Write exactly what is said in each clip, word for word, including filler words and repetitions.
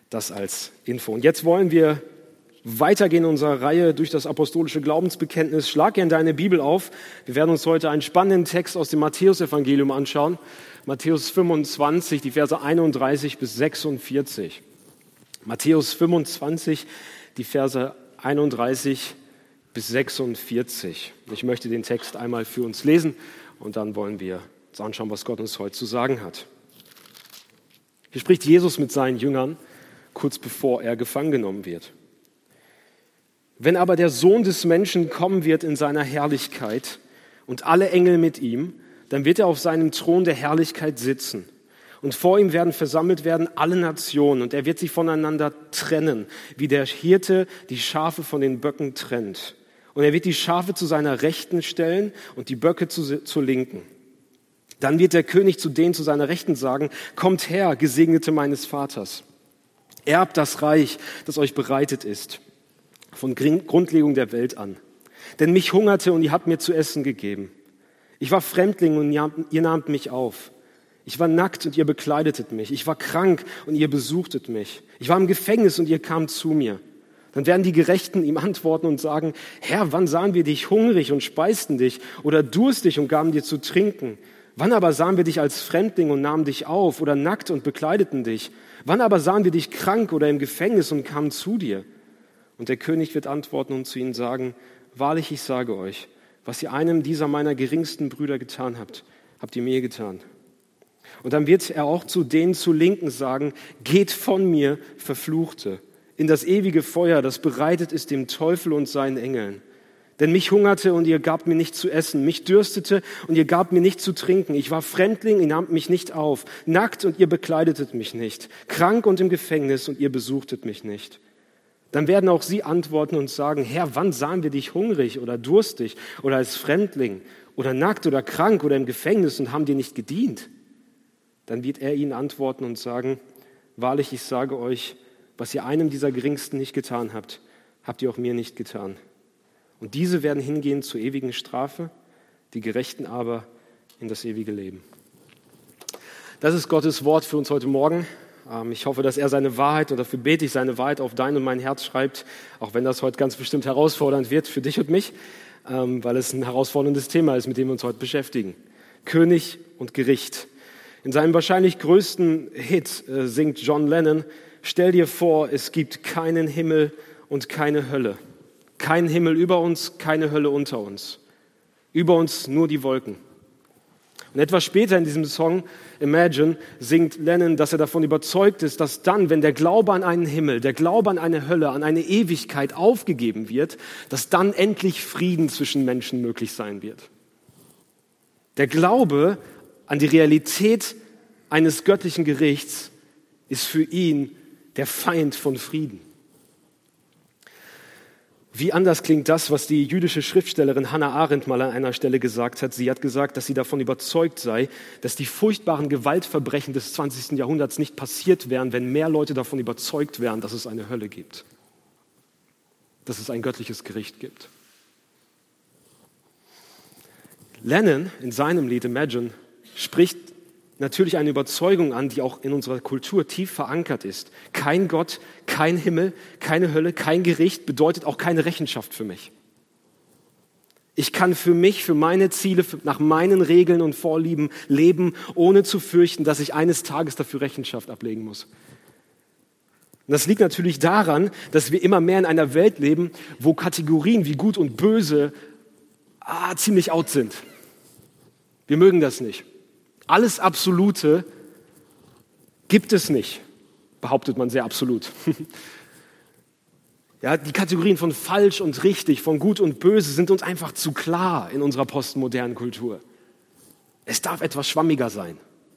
Das als Info. Und jetzt wollen wir weitergehen in unserer Reihe durch das apostolische Glaubensbekenntnis. Schlag gerne deine Bibel auf. Wir werden uns heute einen spannenden Text aus dem Matthäusevangelium anschauen. Matthäus fünfundzwanzig, die Verse einunddreißig bis sechsundvierzig. Matthäus fünfundzwanzig, die Verse einunddreißig bis sechsundvierzig. Ich möchte den Text einmal für uns lesen und dann wollen wir uns anschauen, was Gott uns heute zu sagen hat. Hier spricht Jesus mit seinen Jüngern, kurz bevor er gefangen genommen wird. Wenn aber der Sohn des Menschen kommen wird in seiner Herrlichkeit und alle Engel mit ihm, dann wird er auf seinem Thron der Herrlichkeit sitzen. Und vor ihm werden versammelt werden alle Nationen und er wird sie voneinander trennen, wie der Hirte die Schafe von den Böcken trennt. Und er wird die Schafe zu seiner Rechten stellen und die Böcke zu, zur Linken. Dann wird der König zu denen zu seiner Rechten sagen, kommt her, Gesegnete meines Vaters. Erbt das Reich, das euch bereitet ist, von Grundlegung der Welt an. Denn mich hungerte und ihr habt mir zu essen gegeben. Ich war Fremdling und ihr nahmt mich auf. Ich war nackt und ihr bekleidetet mich. Ich war krank und ihr besuchtet mich. Ich war im Gefängnis und ihr kamt zu mir. Dann werden die Gerechten ihm antworten und sagen, Herr, wann sahen wir dich hungrig und speisten dich oder durstig und gaben dir zu trinken? Wann aber sahen wir dich als Fremdling und nahmen dich auf oder nackt und bekleideten dich? Wann aber sahen wir dich krank oder im Gefängnis und kamen zu dir? Und der König wird antworten und zu ihnen sagen, wahrlich, ich sage euch, was ihr einem dieser meiner geringsten Brüder getan habt, habt ihr mir getan. Und dann wird er auch zu denen zu Linken sagen, geht von mir, Verfluchte, in das ewige Feuer, das bereitet ist dem Teufel und seinen Engeln. Denn mich hungerte und ihr gabt mir nicht zu essen, mich dürstete und ihr gabt mir nicht zu trinken. Ich war Fremdling, ihr nahmt mich nicht auf, nackt und ihr bekleidetet mich nicht, krank und im Gefängnis und ihr besuchtet mich nicht. Dann werden auch sie antworten und sagen, Herr, wann sahen wir dich hungrig oder durstig oder als Fremdling oder nackt oder krank oder im Gefängnis und haben dir nicht gedient? Dann wird er ihnen antworten und sagen, wahrlich, ich sage euch, was ihr einem dieser Geringsten nicht getan habt, habt ihr auch mir nicht getan. Und diese werden hingehen zur ewigen Strafe, die Gerechten aber in das ewige Leben. Das ist Gottes Wort für uns heute Morgen. Ich hoffe, dass er seine Wahrheit, und dafür bete ich, seine Wahrheit auf dein und mein Herz schreibt, auch wenn das heute ganz bestimmt herausfordernd wird für dich und mich, weil es ein herausforderndes Thema ist, mit dem wir uns heute beschäftigen. König und Gericht. In seinem wahrscheinlich größten Hit singt John Lennon, stell dir vor, es gibt keinen Himmel und keine Hölle. Kein Himmel über uns, keine Hölle unter uns. Über uns nur die Wolken. Und etwas später in diesem Song Imagine singt Lennon, dass er davon überzeugt ist, dass dann, wenn der Glaube an einen Himmel, der Glaube an eine Hölle, an eine Ewigkeit aufgegeben wird, dass dann endlich Frieden zwischen Menschen möglich sein wird. Der Glaube an die Realität eines göttlichen Gerichts ist für ihn der Feind von Frieden. Wie anders klingt das, was die jüdische Schriftstellerin Hannah Arendt mal an einer Stelle gesagt hat. Sie hat gesagt, dass sie davon überzeugt sei, dass die furchtbaren Gewaltverbrechen des zwanzigsten Jahrhunderts nicht passiert wären, wenn mehr Leute davon überzeugt wären, dass es eine Hölle gibt, dass es ein göttliches Gericht gibt. Lennon in seinem Lied Imagine spricht natürlich eine Überzeugung an, die auch in unserer Kultur tief verankert ist. Kein Gott, kein Himmel, keine Hölle, kein Gericht bedeutet auch keine Rechenschaft für mich. Ich kann für mich, für meine Ziele, nach meinen Regeln und Vorlieben leben, ohne zu fürchten, dass ich eines Tages dafür Rechenschaft ablegen muss. Und das liegt natürlich daran, dass wir immer mehr in einer Welt leben, wo Kategorien wie Gut und Böse ah, ziemlich out sind. Wir mögen das nicht. Alles Absolute gibt es nicht, behauptet man sehr absolut. Ja, die Kategorien von falsch und richtig, von gut und böse sind uns einfach zu klar in unserer postmodernen Kultur. Es darf etwas schwammiger sein.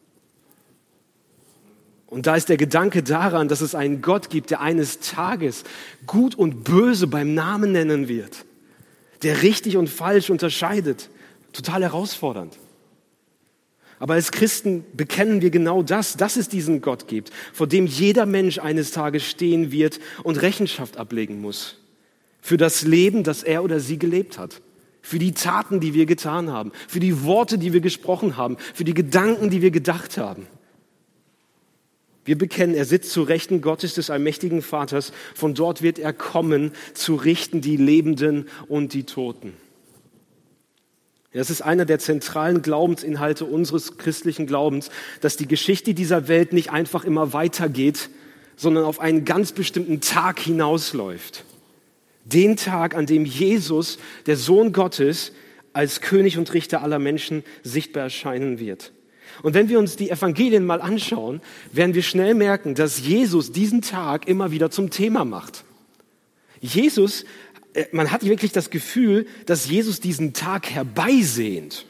Und da ist der Gedanke daran, dass es einen Gott gibt, der eines Tages gut und böse beim Namen nennen wird, der richtig und falsch unterscheidet, total herausfordernd. Aber als Christen bekennen wir genau das, dass es diesen Gott gibt, vor dem jeder Mensch eines Tages stehen wird und Rechenschaft ablegen muss. Für das Leben, das er oder sie gelebt hat. Für die Taten, die wir getan haben. Für die Worte, die wir gesprochen haben. Für die Gedanken, die wir gedacht haben. Wir bekennen, er sitzt zu Rechten Gottes des allmächtigen Vaters. Von dort wird er kommen, zu richten die Lebenden und die Toten. Das ist einer der zentralen Glaubensinhalte unseres christlichen Glaubens, dass die Geschichte dieser Welt nicht einfach immer weitergeht, sondern auf einen ganz bestimmten Tag hinausläuft. Den Tag, an dem Jesus, der Sohn Gottes, als König und Richter aller Menschen sichtbar erscheinen wird. Und wenn wir uns die Evangelien mal anschauen, werden wir schnell merken, dass Jesus diesen Tag immer wieder zum Thema macht. Jesus, man hat wirklich das Gefühl, dass Jesus diesen Tag herbeisehnt.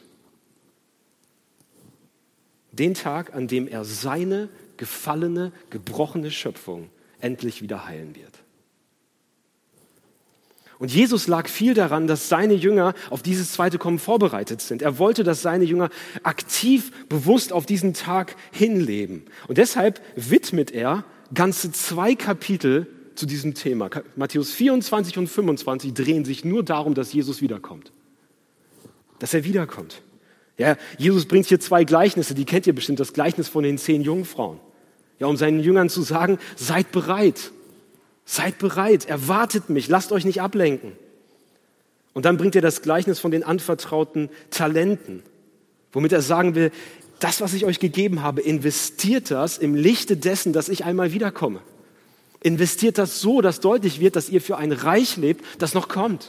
Den Tag, an dem er seine gefallene, gebrochene Schöpfung endlich wieder heilen wird. Und Jesus lag viel daran, dass seine Jünger auf dieses zweite Kommen vorbereitet sind. Er wollte, dass seine Jünger aktiv, bewusst auf diesen Tag hinleben. Und deshalb widmet er ganze zwei Kapitel zu diesem Thema. Matthäus vierundzwanzig und fünfundzwanzig drehen sich nur darum, dass Jesus wiederkommt. Dass er wiederkommt. Ja, Jesus bringt hier zwei Gleichnisse, die kennt ihr bestimmt, das Gleichnis von den zehn Jungfrauen. Ja, um seinen Jüngern zu sagen, seid bereit. Seid bereit, erwartet mich, lasst euch nicht ablenken. Und dann bringt er das Gleichnis von den anvertrauten Talenten, womit er sagen will, das, was ich euch gegeben habe, investiert das im Lichte dessen, dass ich einmal wiederkomme. Investiert das so, dass deutlich wird, dass ihr für ein Reich lebt, das noch kommt.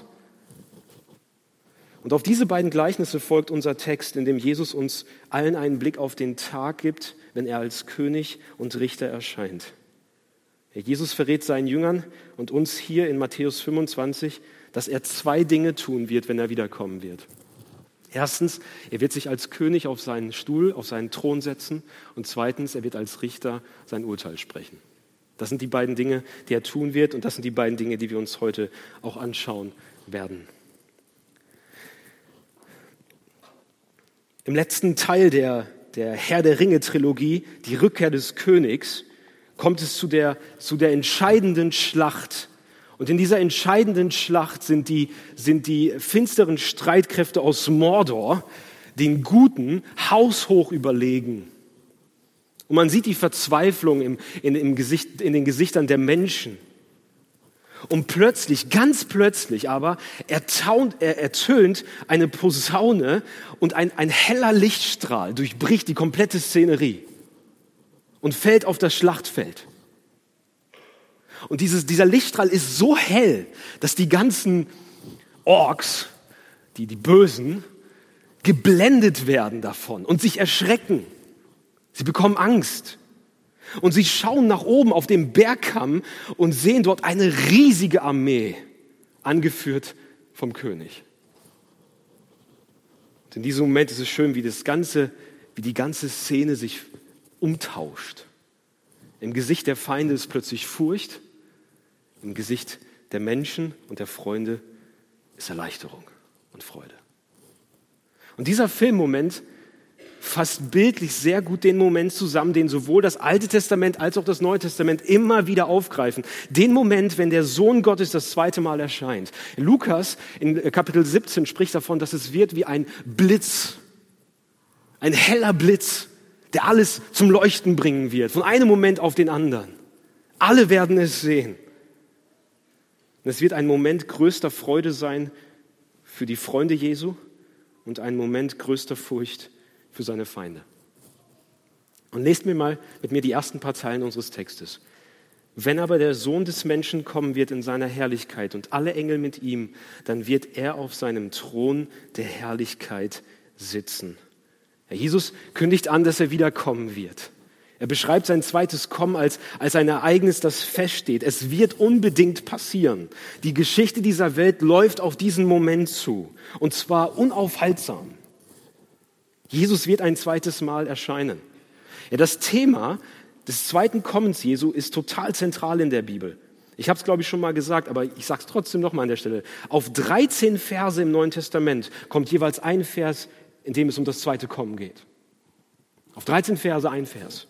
Und auf diese beiden Gleichnisse folgt unser Text, in dem Jesus uns allen einen Blick auf den Tag gibt, wenn er als König und Richter erscheint. Jesus verrät seinen Jüngern und uns hier in Matthäus fünfundzwanzig, dass er zwei Dinge tun wird, wenn er wiederkommen wird. Erstens, er wird sich als König auf seinen Stuhl, auf seinen Thron setzen. Und zweitens, er wird als Richter sein Urteil sprechen. Das sind die beiden Dinge, die er tun wird. Und das sind die beiden Dinge, die wir uns heute auch anschauen werden. Im letzten Teil der, der Herr der Ringe-Trilogie, die Rückkehr des Königs, kommt es zu der, zu der entscheidenden Schlacht. Und in dieser entscheidenden Schlacht sind die, sind die finsteren Streitkräfte aus Mordor den Guten haushoch überlegen. Und man sieht die Verzweiflung im, in, im Gesicht, in den Gesichtern der Menschen. Und plötzlich, ganz plötzlich aber, ertaunt, er, ertönt eine Posaune und ein, ein heller Lichtstrahl durchbricht die komplette Szenerie und fällt auf das Schlachtfeld. Und dieses, dieser Lichtstrahl ist so hell, dass die ganzen Orks, die, die Bösen, geblendet werden davon und sich erschrecken. Sie bekommen Angst. Und sie schauen nach oben auf den Bergkamm und sehen dort eine riesige Armee, angeführt vom König. Und in diesem Moment ist es schön, wie das ganze, wie die ganze Szene sich umtauscht. Im Gesicht der Feinde ist plötzlich Furcht, im Gesicht der Menschen und der Freunde ist Erleichterung und Freude. Und dieser Filmmoment fasst bildlich sehr gut den Moment zusammen, den sowohl das Alte Testament als auch das Neue Testament immer wieder aufgreifen. Den Moment, wenn der Sohn Gottes das zweite Mal erscheint. Lukas in Kapitel siebzehn spricht davon, dass es wird wie ein Blitz, ein heller Blitz, der alles zum Leuchten bringen wird, von einem Moment auf den anderen. Alle werden es sehen. Und es wird ein Moment größter Freude sein für die Freunde Jesu und ein Moment größter Furcht für seine Feinde. Und lest mir mal mit mir die ersten paar Zeilen unseres Textes. Wenn aber der Sohn des Menschen kommen wird in seiner Herrlichkeit und alle Engel mit ihm, dann wird er auf seinem Thron der Herrlichkeit sitzen. Ja, Jesus kündigt an, dass er wiederkommen wird. Er beschreibt sein zweites Kommen als, als ein Ereignis, das feststeht. Es wird unbedingt passieren. Die Geschichte dieser Welt läuft auf diesen Moment zu. Und zwar unaufhaltsam. Jesus wird ein zweites Mal erscheinen. Ja, das Thema des zweiten Kommens Jesu ist total zentral in der Bibel. Ich habe es, glaube ich, schon mal gesagt, aber ich sage es trotzdem noch mal an der Stelle. Auf dreizehn Verse im Neuen Testament kommt jeweils ein Vers, in dem es um das zweite Kommen geht. Auf dreizehn Verse ein Vers.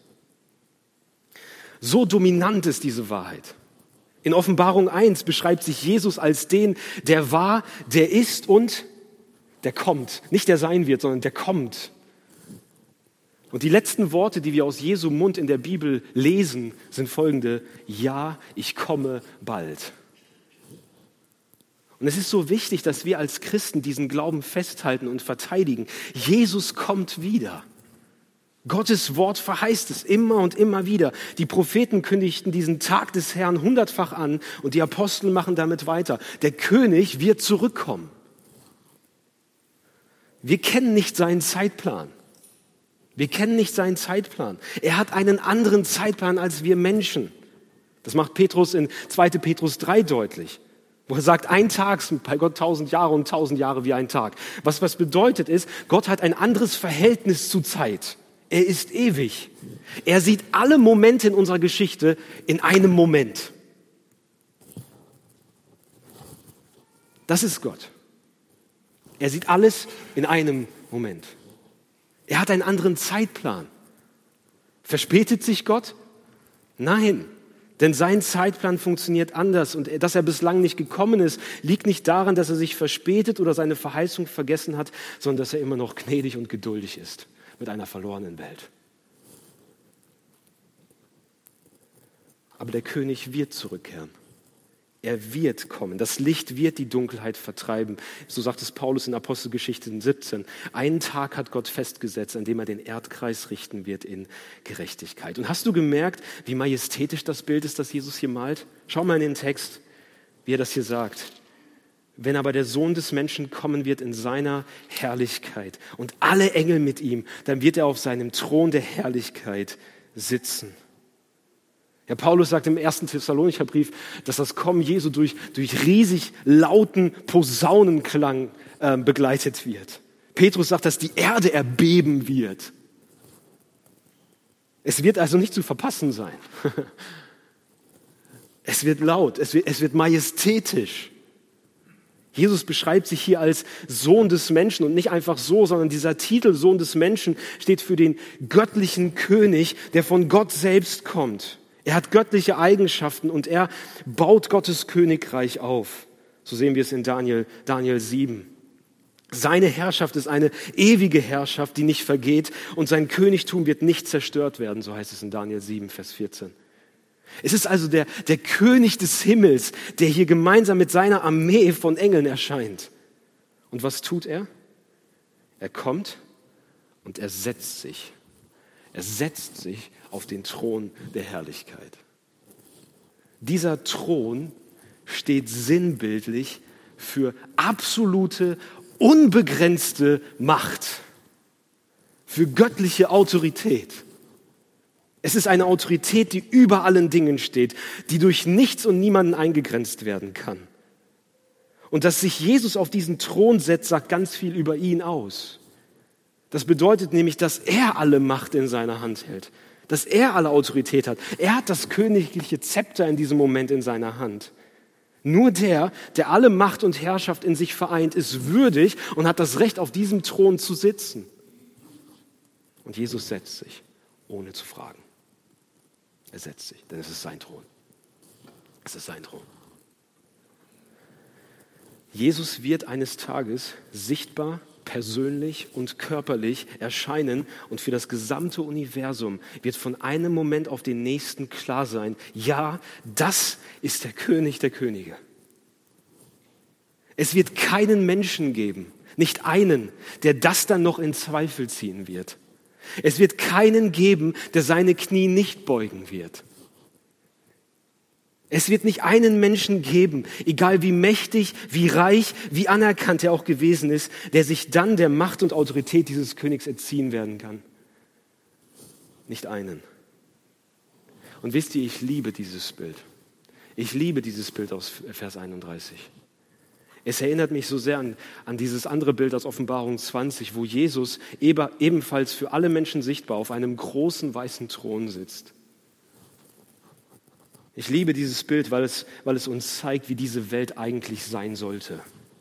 So dominant ist diese Wahrheit. In Offenbarung eins beschreibt sich Jesus als den, der war, der ist und der kommt. Nicht der sein wird, sondern der kommt. Und die letzten Worte, die wir aus Jesu Mund in der Bibel lesen, sind folgende: Ja, ich komme bald. Und es ist so wichtig, dass wir als Christen diesen Glauben festhalten und verteidigen. Jesus kommt wieder. Gottes Wort verheißt es immer und immer wieder. Die Propheten kündigten diesen Tag des Herrn hundertfach an und die Apostel machen damit weiter. Der König wird zurückkommen. Wir kennen nicht seinen Zeitplan. Wir kennen nicht seinen Zeitplan. Er hat einen anderen Zeitplan als wir Menschen. Das macht Petrus in zweiter Petrus drei deutlich, wo er sagt, ein Tag sind bei Gott tausend Jahre und tausend Jahre wie ein Tag. Was was bedeutet ist, Gott hat ein anderes Verhältnis zu Zeit. Er ist ewig. Er sieht alle Momente in unserer Geschichte in einem Moment. Das ist Gott. Er sieht alles in einem Moment. Er hat einen anderen Zeitplan. Verspätet sich Gott? Nein, denn sein Zeitplan funktioniert anders. Und dass er bislang nicht gekommen ist, liegt nicht daran, dass er sich verspätet oder seine Verheißung vergessen hat, sondern dass er immer noch gnädig und geduldig ist mit einer verlorenen Welt. Aber der König wird zurückkehren. Er wird kommen. Das Licht wird die Dunkelheit vertreiben. So sagt es Paulus in Apostelgeschichte siebzehn. Einen Tag hat Gott festgesetzt, an dem er den Erdkreis richten wird in Gerechtigkeit. Und hast du gemerkt, wie majestätisch das Bild ist, das Jesus hier malt? Schau mal in den Text, wie er das hier sagt. Wenn aber der Sohn des Menschen kommen wird in seiner Herrlichkeit und alle Engel mit ihm, dann wird er auf seinem Thron der Herrlichkeit sitzen. Ja, Paulus sagt im ersten Thessalonicher Brief, dass das Kommen Jesu durch, durch riesig lauten Posaunenklang äh, begleitet wird. Petrus sagt, dass die Erde erbeben wird. Es wird also nicht zu verpassen sein. Es wird laut, es wird, es wird majestätisch. Jesus beschreibt sich hier als Sohn des Menschen und nicht einfach so, sondern dieser Titel Sohn des Menschen steht für den göttlichen König, der von Gott selbst kommt. Er hat göttliche Eigenschaften und er baut Gottes Königreich auf. So sehen wir es in Daniel, Daniel sieben. Seine Herrschaft ist eine ewige Herrschaft, die nicht vergeht und sein Königtum wird nicht zerstört werden, so heißt es in Daniel sieben, Vers vierzehn. Es ist also der, der König des Himmels, der hier gemeinsam mit seiner Armee von Engeln erscheint. Und was tut er? Er kommt und er setzt sich. Er setzt sich auf den Thron der Herrlichkeit. Dieser Thron steht sinnbildlich für absolute, unbegrenzte Macht, für göttliche Autorität. Es ist eine Autorität, die über allen Dingen steht, die durch nichts und niemanden eingegrenzt werden kann. Und dass sich Jesus auf diesen Thron setzt, sagt ganz viel über ihn aus. Das bedeutet nämlich, dass er alle Macht in seiner Hand hält, dass er alle Autorität hat. Er hat das königliche Zepter in diesem Moment in seiner Hand. Nur der, der alle Macht und Herrschaft in sich vereint, ist würdig und hat das Recht, auf diesem Thron zu sitzen. Und Jesus setzt sich, ohne zu fragen. Er setzt sich, denn es ist sein Thron. Es ist sein Thron. Jesus wird eines Tages sichtbar, persönlich und körperlich erscheinen und für das gesamte Universum wird von einem Moment auf den nächsten klar sein, ja, das ist der König der Könige. Es wird keinen Menschen geben, nicht einen, der das dann noch in Zweifel ziehen wird. Es wird keinen geben, der seine Knie nicht beugen wird. Es wird nicht einen Menschen geben, egal wie mächtig, wie reich, wie anerkannt er auch gewesen ist, der sich dann der Macht und Autorität dieses Königs entziehen werden kann. Nicht einen. Und wisst ihr, ich liebe dieses Bild. Ich liebe dieses Bild aus Vers einunddreißig. Es erinnert mich so sehr an, an dieses andere Bild aus Offenbarung zwanzig, wo Jesus ebenfalls für alle Menschen sichtbar auf einem großen weißen Thron sitzt. Ich liebe dieses Bild, weil es, weil es uns zeigt, wie diese Welt eigentlich sein sollte.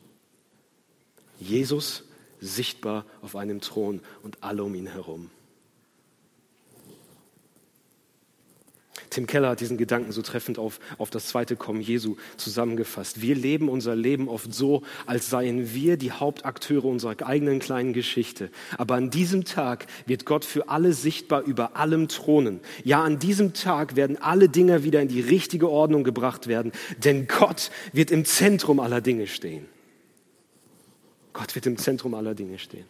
Jesus sichtbar auf einem Thron und alle um ihn herum. Tim Keller hat diesen Gedanken so treffend auf, auf das zweite Kommen Jesu zusammengefasst. Wir leben unser Leben oft so, als seien wir die Hauptakteure unserer eigenen kleinen Geschichte. Aber an diesem Tag wird Gott für alle sichtbar über allem thronen. Ja, an diesem Tag werden alle Dinge wieder in die richtige Ordnung gebracht werden, denn Gott wird im Zentrum aller Dinge stehen. Gott wird im Zentrum aller Dinge stehen.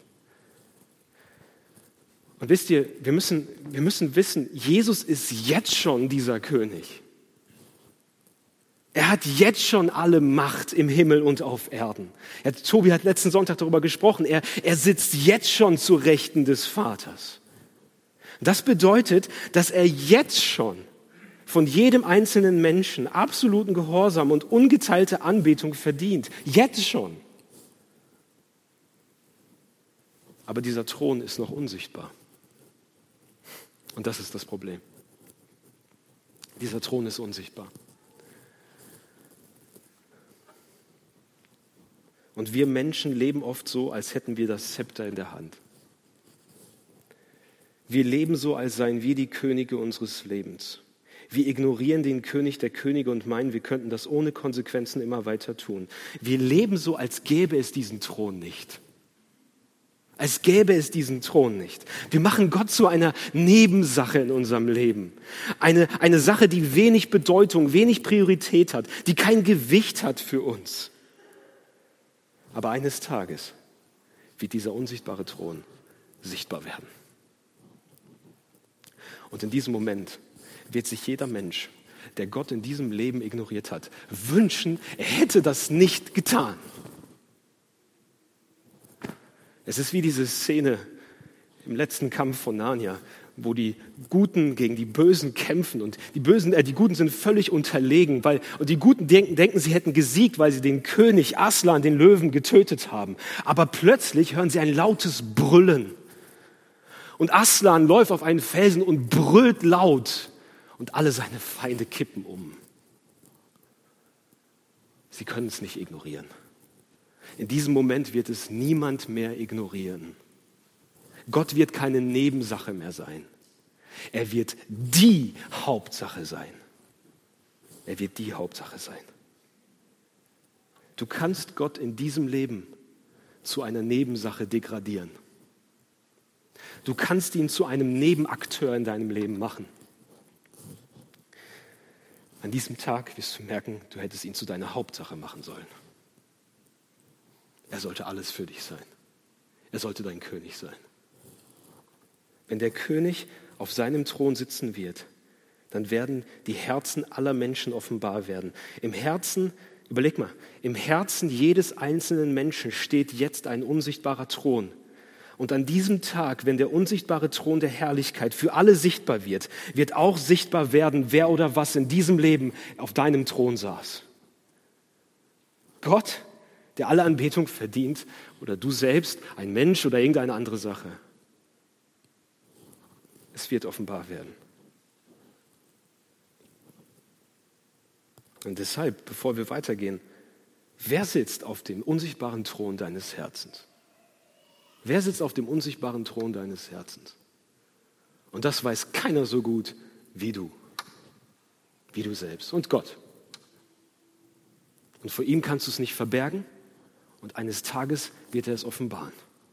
Und wisst ihr, wir müssen, wir müssen wissen, Jesus ist jetzt schon dieser König. Er hat jetzt schon alle Macht im Himmel und auf Erden. Ja, Tobi hat letzten Sonntag darüber gesprochen. Er, er sitzt jetzt schon zu Rechten des Vaters. Das bedeutet, dass er jetzt schon von jedem einzelnen Menschen absoluten Gehorsam und ungeteilte Anbetung verdient. Jetzt schon. Aber dieser Thron ist noch unsichtbar. Und das ist das Problem. Dieser Thron ist unsichtbar. Und wir Menschen leben oft so, als hätten wir das Zepter in der Hand. Wir leben so, als seien wir die Könige unseres Lebens. Wir ignorieren den König der Könige und meinen, wir könnten das ohne Konsequenzen immer weiter tun. Wir leben so, als gäbe es diesen Thron nicht. Als gäbe es diesen Thron nicht. Wir machen Gott zu einer Nebensache in unserem Leben. Eine, eine Sache, die wenig Bedeutung, wenig Priorität hat, die kein Gewicht hat für uns. Aber eines Tages wird dieser unsichtbare Thron sichtbar werden. Und in diesem Moment wird sich jeder Mensch, der Gott in diesem Leben ignoriert hat, wünschen, er hätte das nicht getan. Es ist wie diese Szene im letzten Kampf von Narnia, wo die Guten gegen die Bösen kämpfen und die Bösen, äh, die Guten sind völlig unterlegen, weil und die Guten denken, denken, sie hätten gesiegt, weil sie den König Aslan, den Löwen, getötet haben. Aber plötzlich hören sie ein lautes Brüllen und Aslan läuft auf einen Felsen und brüllt laut und alle seine Feinde kippen um. Sie können es nicht ignorieren. In diesem Moment wird es niemand mehr ignorieren. Gott wird keine Nebensache mehr sein. Er wird die Hauptsache sein. Er wird die Hauptsache sein. Du kannst Gott in diesem Leben zu einer Nebensache degradieren. Du kannst ihn zu einem Nebenakteur in deinem Leben machen. An diesem Tag wirst du merken, du hättest ihn zu deiner Hauptsache machen sollen. Er sollte alles für dich sein. Er sollte dein König sein. Wenn der König auf seinem Thron sitzen wird, dann werden die Herzen aller Menschen offenbar werden. Im Herzen, überleg mal, im Herzen jedes einzelnen Menschen steht jetzt ein unsichtbarer Thron. Und an diesem Tag, wenn der unsichtbare Thron der Herrlichkeit für alle sichtbar wird, wird auch sichtbar werden, wer oder was in diesem Leben auf deinem Thron saß. Gott, der alle Anbetung verdient, oder du selbst, ein Mensch oder irgendeine andere Sache. Es wird offenbar werden. Und deshalb, bevor wir weitergehen, wer sitzt auf dem unsichtbaren Thron deines Herzens? Wer sitzt auf dem unsichtbaren Thron deines Herzens? Und das weiß keiner so gut wie du. Wie du selbst und Gott. Und vor ihm kannst du es nicht verbergen und eines Tages wird er es offenbaren.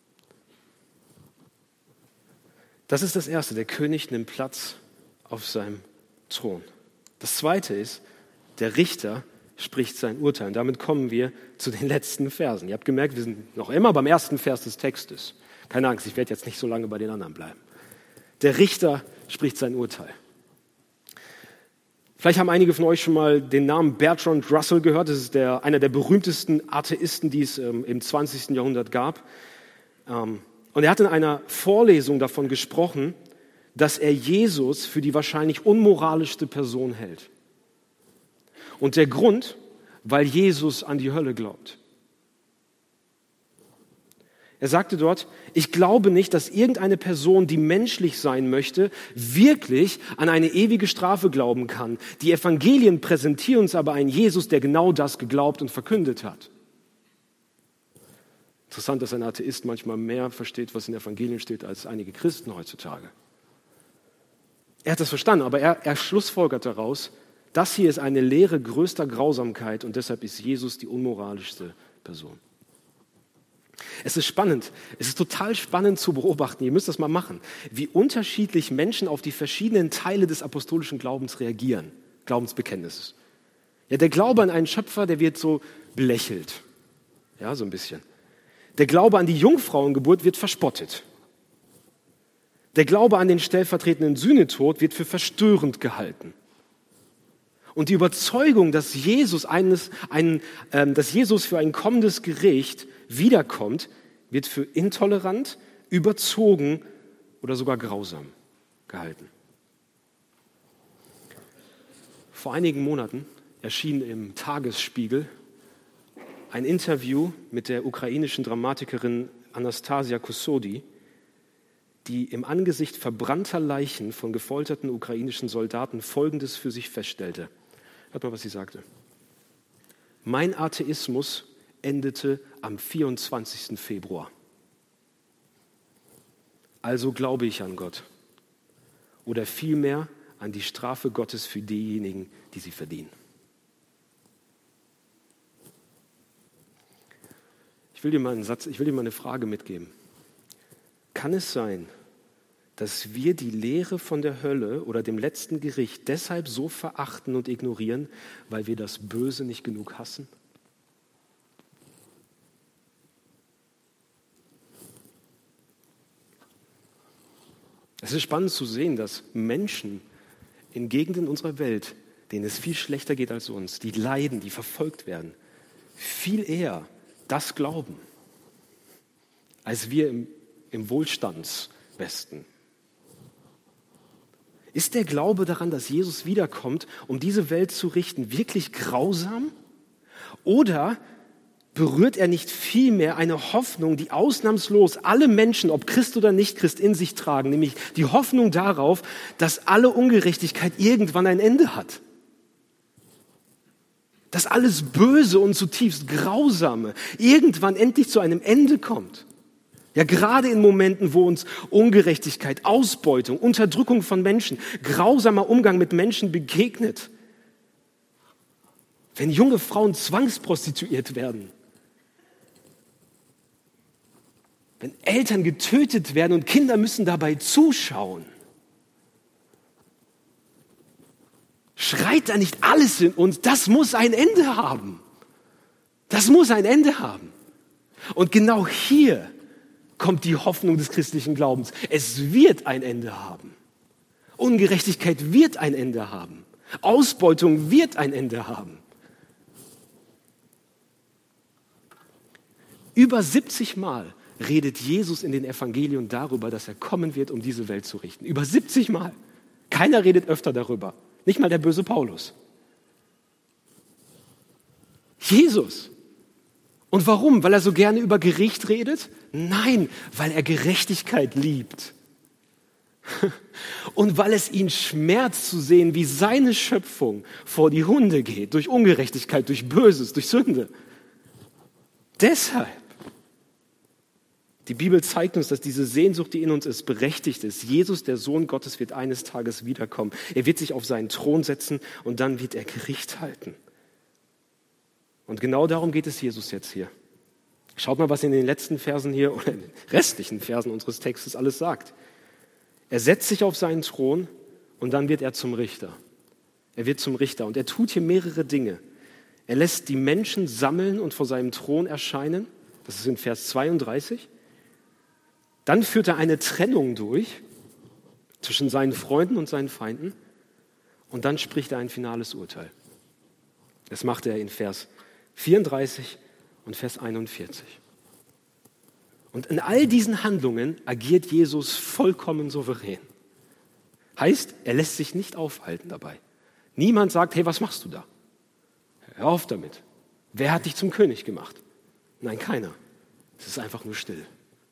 Das ist das Erste. Der König nimmt Platz auf seinem Thron. Das Zweite ist, der Richter spricht sein Urteil. Und damit kommen wir zu den letzten Versen. Ihr habt gemerkt, wir sind noch immer beim ersten Vers des Textes. Keine Angst, ich werde jetzt nicht so lange bei den anderen bleiben. Der Richter spricht sein Urteil. Vielleicht haben einige von euch schon mal den Namen Bertrand Russell gehört. Das ist der, einer der berühmtesten Atheisten, die es ähm, im zwanzigsten Jahrhundert gab. Ähm, und er hat in einer Vorlesung davon gesprochen, dass er Jesus für die wahrscheinlich unmoralischste Person hält. Und der Grund, weil Jesus an die Hölle glaubt. Er sagte dort, ich glaube nicht, dass irgendeine Person, die menschlich sein möchte, wirklich an eine ewige Strafe glauben kann. Die Evangelien präsentieren uns aber einen Jesus, der genau das geglaubt und verkündet hat. Interessant, dass ein Atheist manchmal mehr versteht, was in den Evangelien steht, als einige Christen heutzutage. Er hat das verstanden, aber er, er schlussfolgert daraus, das hier ist eine Lehre größter Grausamkeit und deshalb ist Jesus die unmoralischste Person. Es ist spannend, es ist total spannend zu beobachten, ihr müsst das mal machen, wie unterschiedlich Menschen auf die verschiedenen Teile des apostolischen Glaubens reagieren, Glaubensbekenntnisses. Ja, der Glaube an einen Schöpfer, der wird so belächelt, ja, so ein bisschen. Der Glaube an die Jungfrauengeburt wird verspottet. Der Glaube an den stellvertretenden Sühnetod wird für verstörend gehalten. Und die Überzeugung, dass Jesus, eines, ein, ähm, dass Jesus für ein kommendes Gericht wiederkommt, wird für intolerant, überzogen oder sogar grausam gehalten. Vor einigen Monaten erschien im Tagesspiegel ein Interview mit der ukrainischen Dramatikerin Anastasia Kusodi, die im Angesicht verbrannter Leichen von gefolterten ukrainischen Soldaten Folgendes für sich feststellte. Hört mal, was sie sagte. Mein Atheismus endete am vierundzwanzigsten Februar. Also glaube ich an Gott. Oder vielmehr an die Strafe Gottes für diejenigen, die sie verdienen. Ich will dir mal einen Satz, ich will dir mal eine Frage mitgeben. Kann es sein, dass wir die Lehre von der Hölle oder dem letzten Gericht deshalb so verachten und ignorieren, weil wir das Böse nicht genug hassen? Es ist spannend zu sehen, dass Menschen in Gegenden unserer Welt, denen es viel schlechter geht als uns, die leiden, die verfolgt werden, viel eher das glauben, als wir im, im Wohlstandswesten. Ist der Glaube daran, dass Jesus wiederkommt, um diese Welt zu richten, wirklich grausam? Oder berührt er nicht vielmehr eine Hoffnung, die ausnahmslos alle Menschen, ob Christ oder nicht Christ, in sich tragen, nämlich die Hoffnung darauf, dass alle Ungerechtigkeit irgendwann ein Ende hat? Dass alles Böse und zutiefst Grausame irgendwann endlich zu einem Ende kommt. Ja, gerade in Momenten, wo uns Ungerechtigkeit, Ausbeutung, Unterdrückung von Menschen, grausamer Umgang mit Menschen begegnet. Wenn junge Frauen zwangsprostituiert werden. Wenn Eltern getötet werden und Kinder müssen dabei zuschauen. Schreit da nicht alles in uns, das muss ein Ende haben. Das muss ein Ende haben. Und genau hier kommt die Hoffnung des christlichen Glaubens. Es wird ein Ende haben. Ungerechtigkeit wird ein Ende haben. Ausbeutung wird ein Ende haben. Über siebzig Mal redet Jesus in den Evangelien darüber, dass er kommen wird, um diese Welt zu richten. Über siebzig Mal. Keiner redet öfter darüber. Nicht mal der böse Paulus. Jesus. Und warum? Weil er so gerne über Gericht redet? Nein, weil er Gerechtigkeit liebt. Und weil es ihn schmerzt zu sehen, wie seine Schöpfung vor die Hunde geht, durch Ungerechtigkeit, durch Böses, durch Sünde. Deshalb. Die Bibel zeigt uns, dass diese Sehnsucht, die in uns ist, berechtigt ist. Jesus, der Sohn Gottes, wird eines Tages wiederkommen. Er wird sich auf seinen Thron setzen und dann wird er Gericht halten. Und genau darum geht es Jesus jetzt hier. Schaut mal, was in den letzten Versen hier oder in den restlichen Versen unseres Textes alles sagt. Er setzt sich auf seinen Thron und dann wird er zum Richter. Er wird zum Richter und er tut hier mehrere Dinge. Er lässt die Menschen sammeln und vor seinem Thron erscheinen. Das ist in Vers zweiunddreißig. Dann führt er eine Trennung durch zwischen seinen Freunden und seinen Feinden. Und dann spricht er ein finales Urteil. Das macht er in Vers vierunddreißig und Vers einundvierzig. Und in all diesen Handlungen agiert Jesus vollkommen souverän. Heißt, er lässt sich nicht aufhalten dabei. Niemand sagt, hey, was machst du da? Hör auf damit. Wer hat dich zum König gemacht? Nein, keiner. Es ist einfach nur still.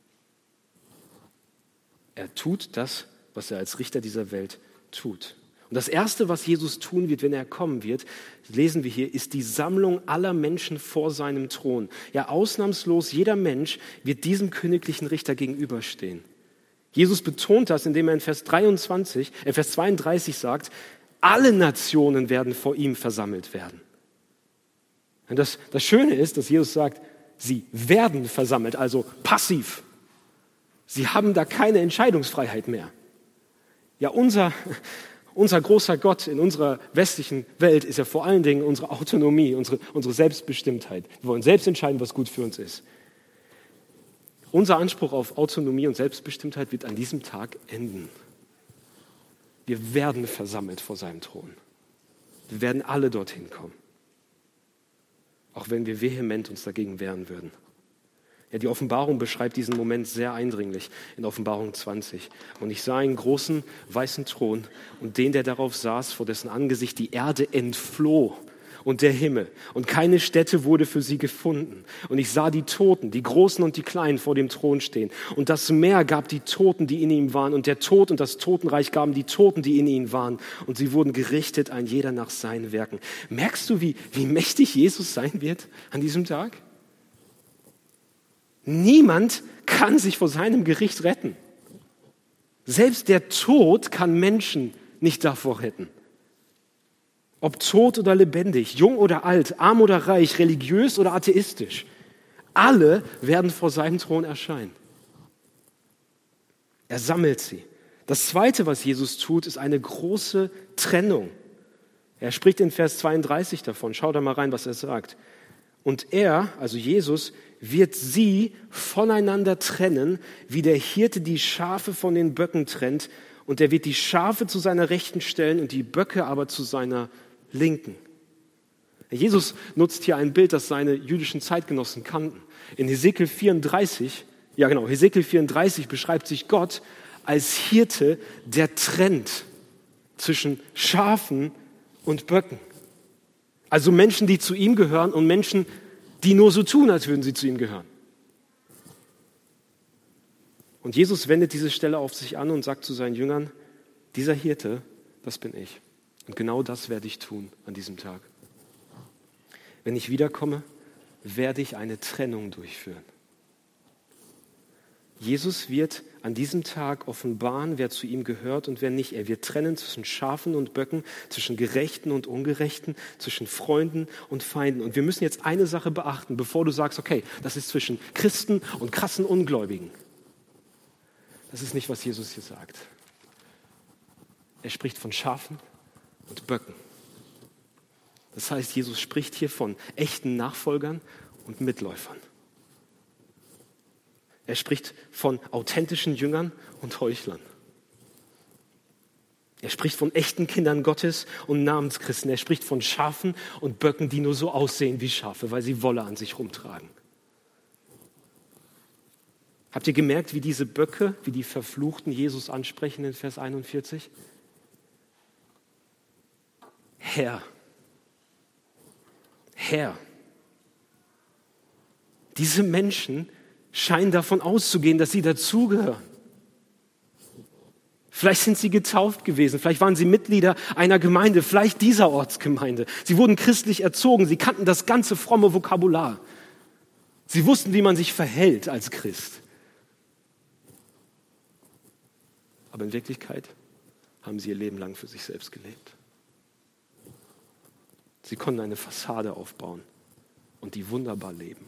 Er tut das, was er als Richter dieser Welt tut. Und das Erste, was Jesus tun wird, wenn er kommen wird, lesen wir hier, ist die Sammlung aller Menschen vor seinem Thron. Ja, ausnahmslos jeder Mensch wird diesem königlichen Richter gegenüberstehen. Jesus betont das, indem er in Vers dreiundzwanzig, äh Vers zweiunddreißig sagt, alle Nationen werden vor ihm versammelt werden. Und das, das Schöne ist, dass Jesus sagt, sie werden versammelt, also passiv. Sie haben da keine Entscheidungsfreiheit mehr. Ja, unser, unser großer Gott in unserer westlichen Welt ist ja vor allen Dingen unsere Autonomie, unsere, unsere Selbstbestimmtheit. Wir wollen selbst entscheiden, was gut für uns ist. Unser Anspruch auf Autonomie und Selbstbestimmtheit wird an diesem Tag enden. Wir werden versammelt vor seinem Thron. Wir werden alle dorthin kommen. Auch wenn wir vehement uns dagegen wehren würden. Ja, die Offenbarung beschreibt diesen Moment sehr eindringlich in Offenbarung zwanzig. Und ich sah einen großen weißen Thron und den, der darauf saß, vor dessen Angesicht die Erde entfloh und der Himmel. Und keine Stätte wurde für sie gefunden. Und ich sah die Toten, die Großen und die Kleinen vor dem Thron stehen. Und das Meer gab die Toten, die in ihm waren. Und der Tod und das Totenreich gaben die Toten, die in ihnen waren. Und sie wurden gerichtet, ein jeder nach seinen Werken. Merkst du, wie, wie mächtig Jesus sein wird an diesem Tag? Niemand kann sich vor seinem Gericht retten. Selbst der Tod kann Menschen nicht davor retten. Ob tot oder lebendig, jung oder alt, arm oder reich, religiös oder atheistisch. Alle werden vor seinem Thron erscheinen. Er sammelt sie. Das Zweite, was Jesus tut, ist eine große Trennung. Er spricht in Vers zweiunddreißig davon. Schau da mal rein, was er sagt. Und er, also Jesus, wird sie voneinander trennen, wie der Hirte die Schafe von den Böcken trennt. Und er wird die Schafe zu seiner Rechten stellen und die Böcke aber zu seiner Linken. Jesus nutzt hier ein Bild, das seine jüdischen Zeitgenossen kannten. In Hesekiel vierunddreißig, ja genau, Hesekiel vierunddreißig beschreibt sich Gott als Hirte, der trennt zwischen Schafen und Böcken. Also Menschen, die zu ihm gehören und Menschen, die nur so tun, als würden sie zu ihm gehören. Und Jesus wendet diese Stelle auf sich an und sagt zu seinen Jüngern, dieser Hirte, das bin ich. Und genau das werde ich tun an diesem Tag. Wenn ich wiederkomme, werde ich eine Trennung durchführen. Jesus wird an diesem Tag offenbaren, wer zu ihm gehört und wer nicht. Er wird trennen zwischen Schafen und Böcken, zwischen Gerechten und Ungerechten, zwischen Freunden und Feinden. Und wir müssen jetzt eine Sache beachten, bevor du sagst, okay, das ist zwischen Christen und krassen Ungläubigen. Das ist nicht, was Jesus hier sagt. Er spricht von Schafen und Böcken. Das heißt, Jesus spricht hier von echten Nachfolgern und Mitläufern. Er spricht von authentischen Jüngern und Heuchlern. Er spricht von echten Kindern Gottes und Namenschristen. Er spricht von Schafen und Böcken, die nur so aussehen wie Schafe, weil sie Wolle an sich rumtragen. Habt ihr gemerkt, wie diese Böcke, wie die Verfluchten Jesus ansprechen in Vers einundvierzig? Herr, Herr. Diese Menschen scheinen davon auszugehen, dass sie dazugehören. Vielleicht sind sie getauft gewesen, vielleicht waren sie Mitglieder einer Gemeinde, vielleicht dieser Ortsgemeinde. Sie wurden christlich erzogen, sie kannten das ganze fromme Vokabular. Sie wussten, wie man sich verhält als Christ. Aber in Wirklichkeit haben sie ihr Leben lang für sich selbst gelebt. Sie konnten eine Fassade aufbauen und die wunderbar leben.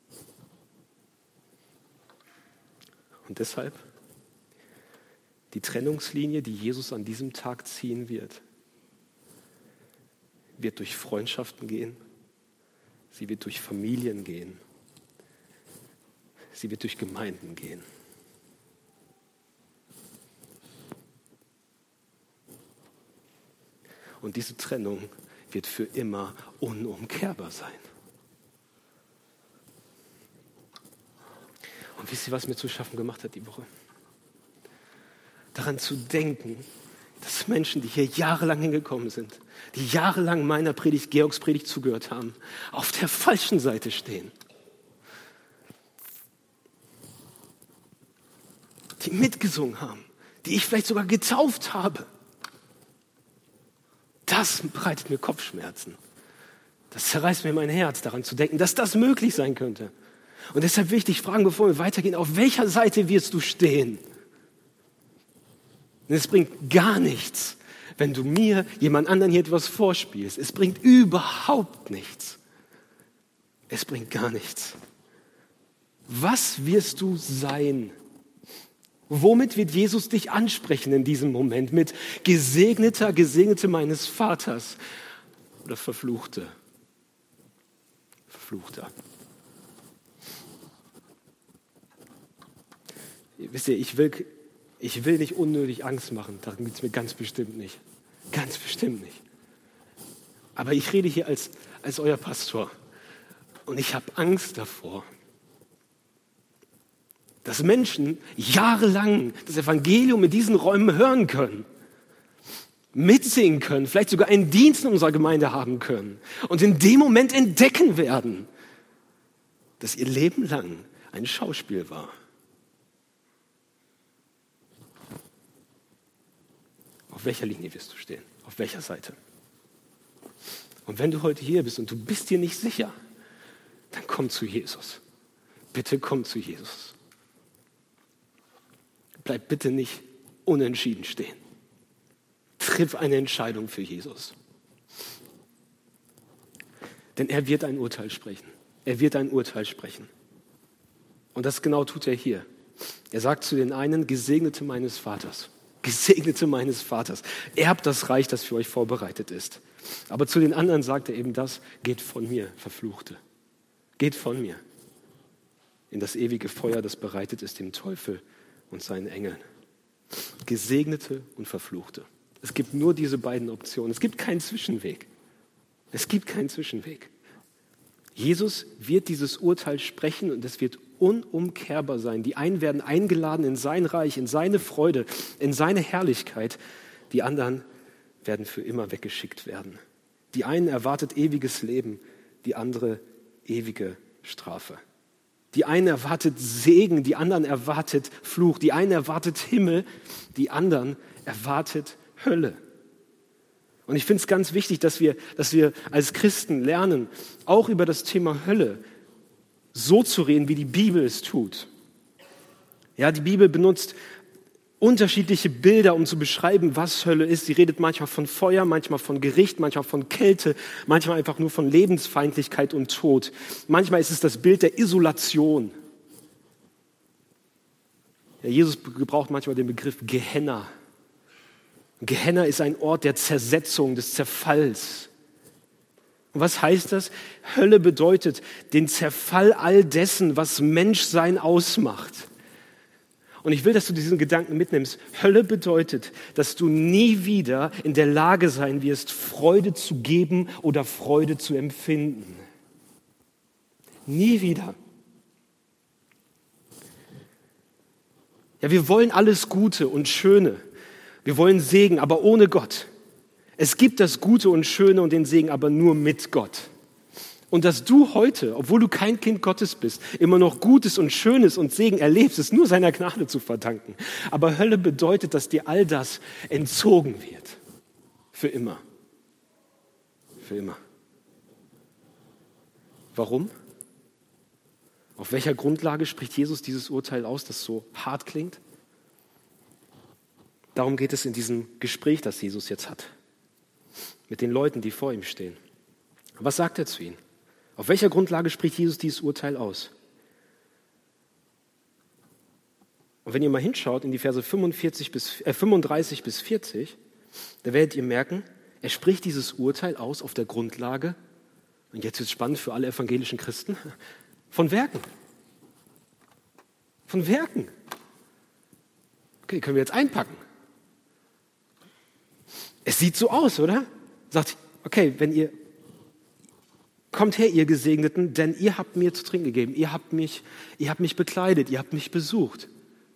Und deshalb die Trennungslinie, die Jesus an diesem Tag ziehen wird, wird durch Freundschaften gehen, sie wird durch Familien gehen, sie wird durch Gemeinden gehen. Und diese Trennung wird für immer unumkehrbar sein. Und wisst ihr, was mir zu schaffen gemacht hat die Woche? Daran zu denken, dass Menschen, die hier jahrelang hingekommen sind, die jahrelang meiner Predigt, Georgs Predigt zugehört haben, auf der falschen Seite stehen. Die mitgesungen haben, die ich vielleicht sogar getauft habe. Das bereitet mir Kopfschmerzen. Das zerreißt mir mein Herz, daran zu denken, dass das möglich sein könnte. Und deshalb will ich dich fragen, bevor wir weitergehen, auf welcher Seite wirst du stehen? Und es bringt gar nichts, wenn du mir, jemand anderen hier etwas vorspielst. Es bringt überhaupt nichts. Es bringt gar nichts. Was wirst du sein? Womit wird Jesus dich ansprechen in diesem Moment? Mit Gesegneter, Gesegnete meines Vaters oder Verfluchte? Verfluchter. Wisst ihr, ich will, ich will nicht unnötig Angst machen. Darum geht es mir ganz bestimmt nicht. Ganz bestimmt nicht. Aber ich rede hier als, als euer Pastor. Und ich habe Angst davor, dass Menschen jahrelang das Evangelium in diesen Räumen hören können, mitsingen können, vielleicht sogar einen Dienst in unserer Gemeinde haben können und in dem Moment entdecken werden, dass ihr Leben lang ein Schauspiel war. Auf welcher Linie wirst du stehen? Auf welcher Seite? Und wenn du heute hier bist und du bist dir nicht sicher, dann komm zu Jesus. Bitte komm zu Jesus. Bleib bitte nicht unentschieden stehen. Triff eine Entscheidung für Jesus. Denn er wird ein Urteil sprechen. Er wird ein Urteil sprechen. Und das genau tut er hier. Er sagt zu den einen, Gesegnete meines Vaters. Gesegnete meines Vaters. Erbt das Reich, das für euch vorbereitet ist. Aber zu den anderen sagt er eben das, geht von mir, Verfluchte. Geht von mir in das ewige Feuer, das bereitet ist dem Teufel und seinen Engeln. Gesegnete und Verfluchte. Es gibt nur diese beiden Optionen. Es gibt keinen Zwischenweg. Es gibt keinen Zwischenweg. Jesus wird dieses Urteil sprechen und es wird unumkehrbar sein. Die einen werden eingeladen in sein Reich, in seine Freude, in seine Herrlichkeit. Die anderen werden für immer weggeschickt werden. Die einen erwartet ewiges Leben, die andere ewige Strafe. Die einen erwartet Segen, die anderen erwartet Fluch. Die einen erwartet Himmel, die anderen erwartet Hölle. Und ich finde es ganz wichtig, dass wir, dass wir als Christen lernen, auch über das Thema Hölle so zu reden, wie die Bibel es tut. Ja, die Bibel benutzt unterschiedliche Bilder, um zu beschreiben, was Hölle ist. Sie redet manchmal von Feuer, manchmal von Gericht, manchmal von Kälte, manchmal einfach nur von Lebensfeindlichkeit und Tod. Manchmal ist es das Bild der Isolation. Ja, Jesus gebraucht manchmal den Begriff Gehenna. Gehenna ist ein Ort der Zersetzung, des Zerfalls. Und was heißt das? Hölle bedeutet den Zerfall all dessen, was Menschsein ausmacht. Und ich will, dass du diesen Gedanken mitnimmst. Hölle bedeutet, dass du nie wieder in der Lage sein wirst, Freude zu geben oder Freude zu empfinden. Nie wieder. Ja, wir wollen alles Gute und Schöne. Wir wollen Segen, aber ohne Gott. Es gibt das Gute und Schöne und den Segen, aber nur mit Gott. Und dass du heute, obwohl du kein Kind Gottes bist, immer noch Gutes und Schönes und Segen erlebst, ist nur seiner Gnade zu verdanken. Aber Hölle bedeutet, dass dir all das entzogen wird. Für immer. Für immer. Warum? Auf welcher Grundlage spricht Jesus dieses Urteil aus, das so hart klingt? Darum geht es in diesem Gespräch, das Jesus jetzt hat. Mit den Leuten, die vor ihm stehen. Was sagt er zu ihnen? Auf welcher Grundlage spricht Jesus dieses Urteil aus? Und wenn ihr mal hinschaut in die Verse fünfundvierzig bis, äh, fünfunddreißig bis vierzig, da werdet ihr merken, er spricht dieses Urteil aus auf der Grundlage, und jetzt wird es spannend für alle evangelischen Christen, von Werken. Von Werken. Okay, können wir jetzt einpacken. Es sieht so aus, oder? Sagt, okay, wenn ihr, kommt her, ihr Gesegneten, denn ihr habt mir zu trinken gegeben, ihr habt mich, ihr habt mich bekleidet, ihr habt mich besucht.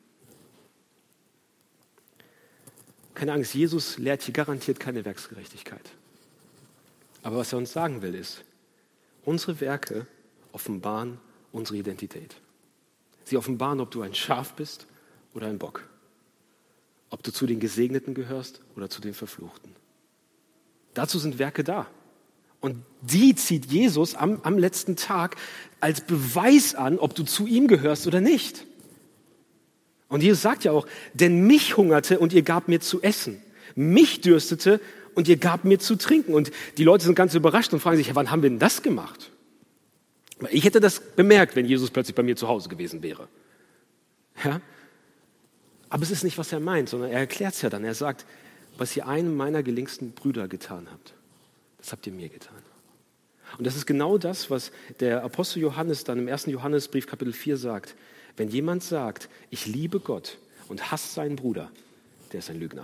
Keine Angst, Jesus lehrt hier garantiert keine Werksgerechtigkeit. Aber was er uns sagen will, ist, unsere Werke offenbaren unsere Identität. Sie offenbaren, ob du ein Schaf bist oder ein Bock. Ob du zu den Gesegneten gehörst oder zu den Verfluchten. Dazu sind Werke da. Und die zieht Jesus am, am letzten Tag als Beweis an, ob du zu ihm gehörst oder nicht. Und Jesus sagt ja auch, denn mich hungerte und ihr gabt mir zu essen. Mich dürstete und ihr gabt mir zu trinken. Und die Leute sind ganz überrascht und fragen sich, ja, wann haben wir denn das gemacht? Ich hätte das bemerkt, wenn Jesus plötzlich bei mir zu Hause gewesen wäre. Ja? Aber es ist nicht, was er meint, sondern er erklärt es ja dann. Er sagt, was ihr einem meiner geringsten Brüder getan habt, das habt ihr mir getan. Und das ist genau das, was der Apostel Johannes dann im ersten Johannesbrief Kapitel vier sagt. Wenn jemand sagt, ich liebe Gott und hasst seinen Bruder, der ist ein Lügner.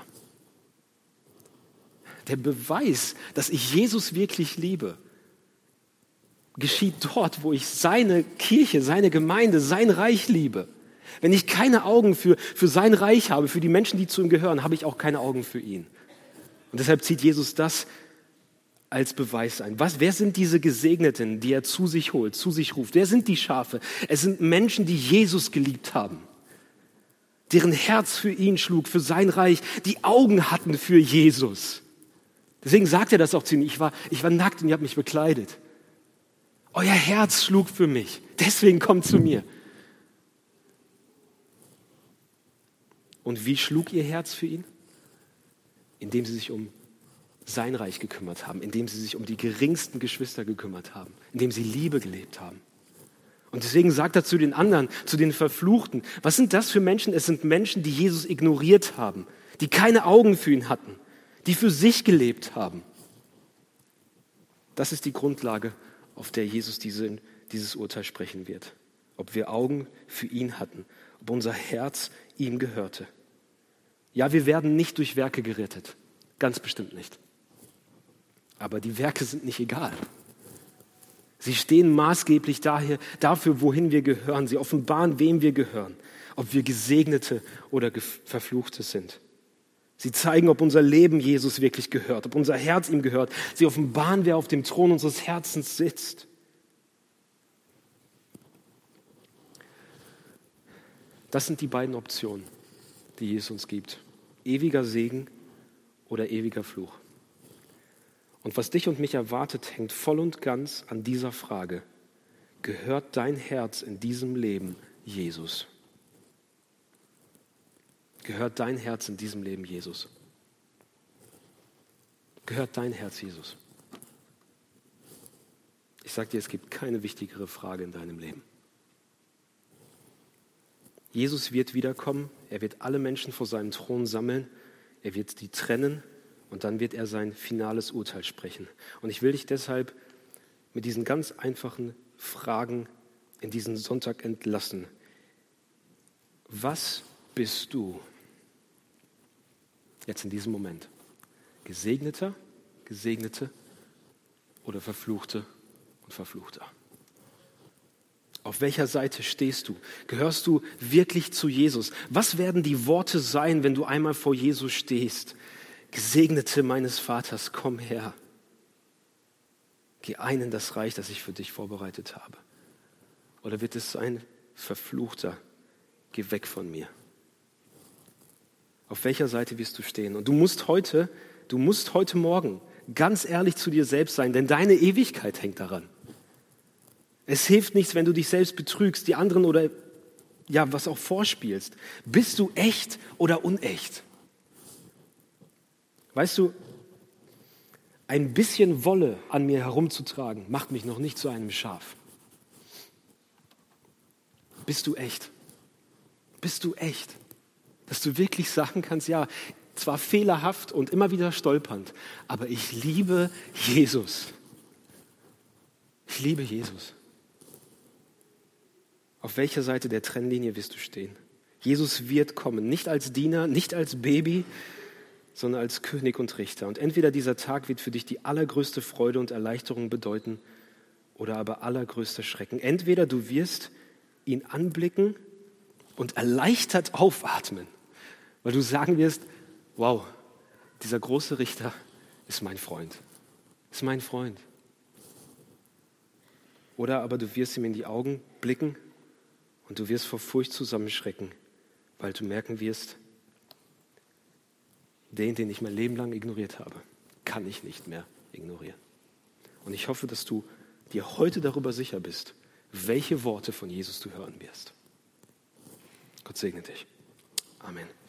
Der Beweis, dass ich Jesus wirklich liebe, geschieht dort, wo ich seine Kirche, seine Gemeinde, sein Reich liebe. Wenn ich keine Augen für, für sein Reich habe, für die Menschen, die zu ihm gehören, habe ich auch keine Augen für ihn. Und deshalb zieht Jesus das als Beweis ein. Was, wer sind diese Gesegneten, die er zu sich holt, zu sich ruft? Wer sind die Schafe? Es sind Menschen, die Jesus geliebt haben, deren Herz für ihn schlug, für sein Reich, die Augen hatten für Jesus. Deswegen sagt er das auch zu ihnen. Ich war, ich war nackt und ihr habt mich bekleidet. Euer Herz schlug für mich. Deswegen kommt zu mir. Und wie schlug ihr Herz für ihn? Indem sie sich um sein Reich gekümmert haben, indem sie sich um die geringsten Geschwister gekümmert haben, indem sie Liebe gelebt haben. Und deswegen sagt er zu den anderen, zu den Verfluchten, was sind das für Menschen? Es sind Menschen, die Jesus ignoriert haben, die keine Augen für ihn hatten, die für sich gelebt haben. Das ist die Grundlage, auf der Jesus diese, dieses Urteil sprechen wird. Ob wir Augen für ihn hatten, ob unser Herz ihm gehörte. Ja, wir werden nicht durch Werke gerettet, ganz bestimmt nicht. Aber die Werke sind nicht egal. Sie stehen maßgeblich daher, dafür, wohin wir gehören. Sie offenbaren, wem wir gehören, ob wir Gesegnete oder Verfluchte sind. Sie zeigen, ob unser Leben Jesus wirklich gehört, ob unser Herz ihm gehört. Sie offenbaren, wer auf dem Thron unseres Herzens sitzt. Das sind die beiden Optionen, die Jesus uns gibt. Ewiger Segen oder ewiger Fluch. Und was dich und mich erwartet, hängt voll und ganz an dieser Frage. Gehört dein Herz in diesem Leben Jesus? Gehört dein Herz in diesem Leben Jesus? Gehört dein Herz Jesus? Ich sage dir, es gibt keine wichtigere Frage in deinem Leben. Jesus wird wiederkommen, er wird alle Menschen vor seinem Thron sammeln, er wird die trennen und dann wird er sein finales Urteil sprechen. Und ich will dich deshalb mit diesen ganz einfachen Fragen in diesen Sonntag entlassen. Was bist du jetzt in diesem Moment? Gesegneter, Gesegnete oder Verfluchte und Verfluchter? Auf welcher Seite stehst du? Gehörst du wirklich zu Jesus? Was werden die Worte sein, wenn du einmal vor Jesus stehst? Gesegnete meines Vaters, komm her. Geh ein in das Reich, das ich für dich vorbereitet habe. Oder wird es sein, Verfluchter, geh weg von mir? Auf welcher Seite wirst du stehen? Und du musst heute, du musst heute Morgen ganz ehrlich zu dir selbst sein, denn deine Ewigkeit hängt daran. Es hilft nichts, wenn du dich selbst betrügst, die anderen oder ja, was auch vorspielst. Bist du echt oder unecht? Weißt du, ein bisschen Wolle an mir herumzutragen, macht mich noch nicht zu einem Schaf. Bist du echt? Bist du echt? Dass du wirklich sagen kannst, ja, zwar fehlerhaft und immer wieder stolpernd, aber ich liebe Jesus. Ich liebe Jesus. Auf welcher Seite der Trennlinie wirst du stehen? Jesus wird kommen, nicht als Diener, nicht als Baby, sondern als König und Richter. Und entweder dieser Tag wird für dich die allergrößte Freude und Erleichterung bedeuten oder aber allergrößter Schrecken. Entweder du wirst ihn anblicken und erleichtert aufatmen, weil du sagen wirst, wow, dieser große Richter ist mein Freund, ist mein Freund. Oder aber du wirst ihm in die Augen blicken und du wirst vor Furcht zusammenschrecken, weil du merken wirst, den, den ich mein Leben lang ignoriert habe, kann ich nicht mehr ignorieren. Und ich hoffe, dass du dir heute darüber sicher bist, welche Worte von Jesus du hören wirst. Gott segne dich. Amen.